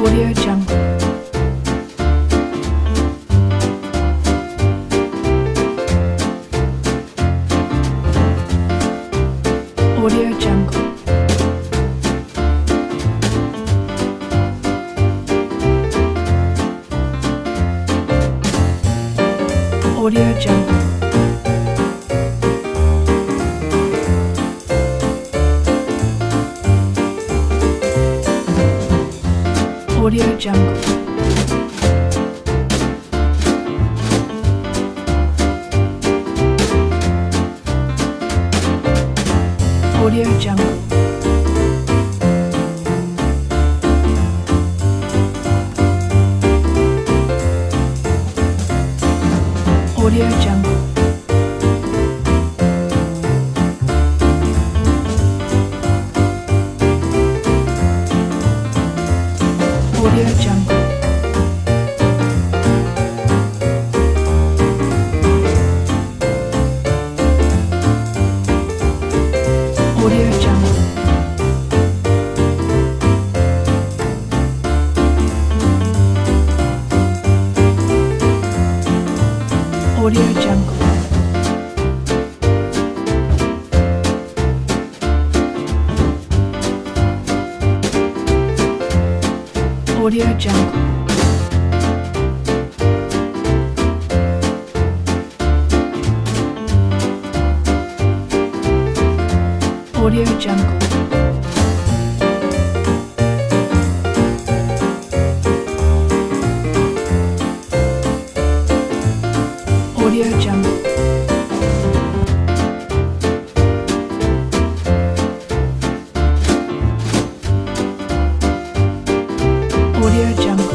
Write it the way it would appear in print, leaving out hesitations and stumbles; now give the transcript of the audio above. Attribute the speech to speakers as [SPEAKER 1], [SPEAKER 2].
[SPEAKER 1] Audio Jungle. Audio Jungle. Audio Jungle. Audio Jungle. Audio Jungle. Audio Jungle. Audio Jungle. Audio Jungle. Audio Jungle. Audio Jungle. Audio Jungle. Audio Jungle. Audio Jungle.